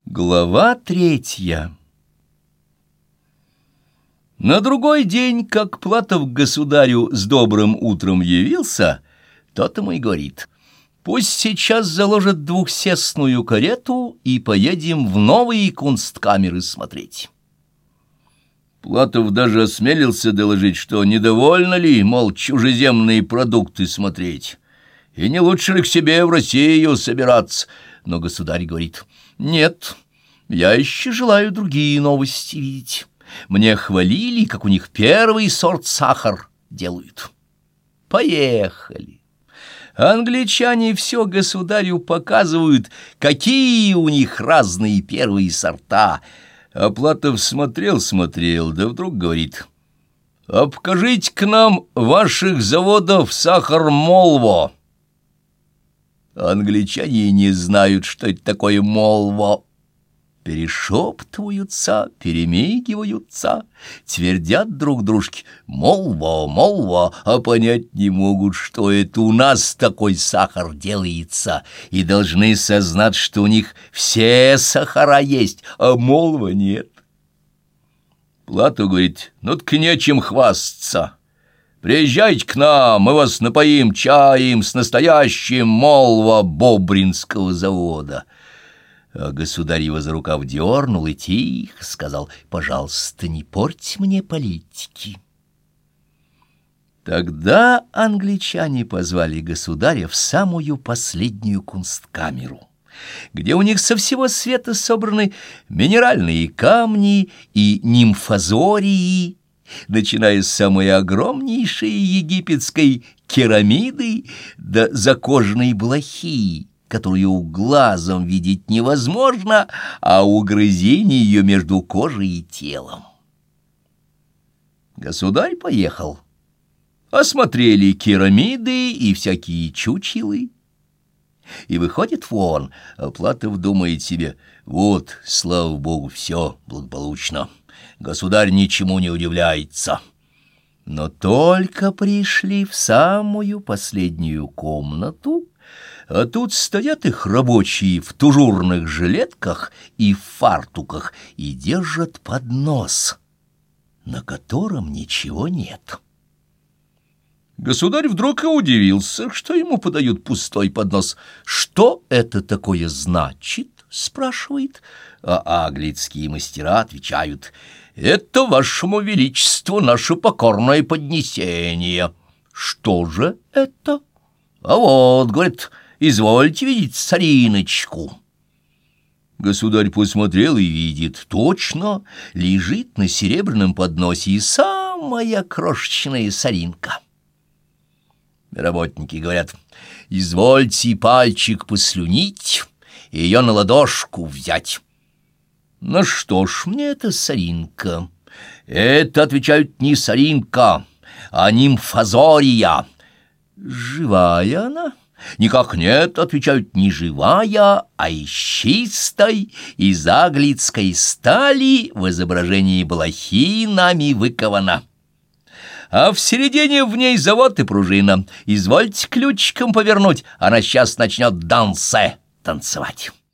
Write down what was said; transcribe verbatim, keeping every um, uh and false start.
Глава третья. На другой день, как Платов к государю с добрым утром явился, тот ему и говорит: «Пусть сейчас заложат двухсестную карету и поедем в новые кунсткамеры смотреть». Платов даже осмелился доложить, что недовольно ли, мол, чужеземные продукты смотреть, и не лучше ли к себе в Россию собираться. Но государь говорит: «Нет, я еще желаю другие новости видеть. Мне хвалили, как у них первый сорт сахар делают. Поехали». Англичане все государю показывают, какие у них разные первые сорта. А Платов смотрел-смотрел, да вдруг говорит: «А покажите к нам ваших заводов сахар Молво». Англичане не знают, что это такое Молво. Перешептываются, перемигиваются, твердят друг дружке: «Молво, Молво», а понять не могут, что это у нас такой сахар делается, и должны сознать, что у них все сахара есть, а Молва нет. Платов говорит: «Ну так нечем хвастаться. Приезжайте к нам, мы вас напоим чаем с настоящим Молво Бобринского завода». А государь его за рукав дернул и тихо сказал: «Пожалуйста, не порть мне политики». Тогда англичане позвали государя в самую последнюю кунсткамеру, где у них со всего света собраны минеральные камни и нимфазории, начиная с самой огромнейшей египетской керамиды до закожной блохи, которую глазом видеть невозможно, а угрызение ее между кожей и телом. Государь поехал. Осмотрели керамиды и всякие чучелы. И выходит вон, а Платов думает себе: вот, слава богу, все благополучно. Государь ничему не удивляется. Но только пришли в самую последнюю комнату, а тут стоят их рабочие в тужурных жилетках и в фартуках и держат поднос, на котором ничего нет. Государь вдруг и удивился, что ему подают пустой поднос. «Что это такое значит?» — спрашивает. А аглицкие мастера отвечают: «Это вашему величеству наше покорное поднесение». «Что же это?» «А вот, — говорит, — извольте видеть сориночку». Государь посмотрел и видит: точно лежит на серебряном подносе и самая крошечная соринка. Работники говорят: «Извольте пальчик послюнить и ее на ладошку взять». «На что ж мне эта соринка?» «Это, — отвечают, — не соринка, а нимфазория». «Живая она?» «Никак нет, — отвечают, — не живая, а из чистой, из аглицкой стали в изображении блохи нами выкована. А в середине в ней завод и пружина. Извольте ключиком повернуть, она сейчас начнет дансе танцевать».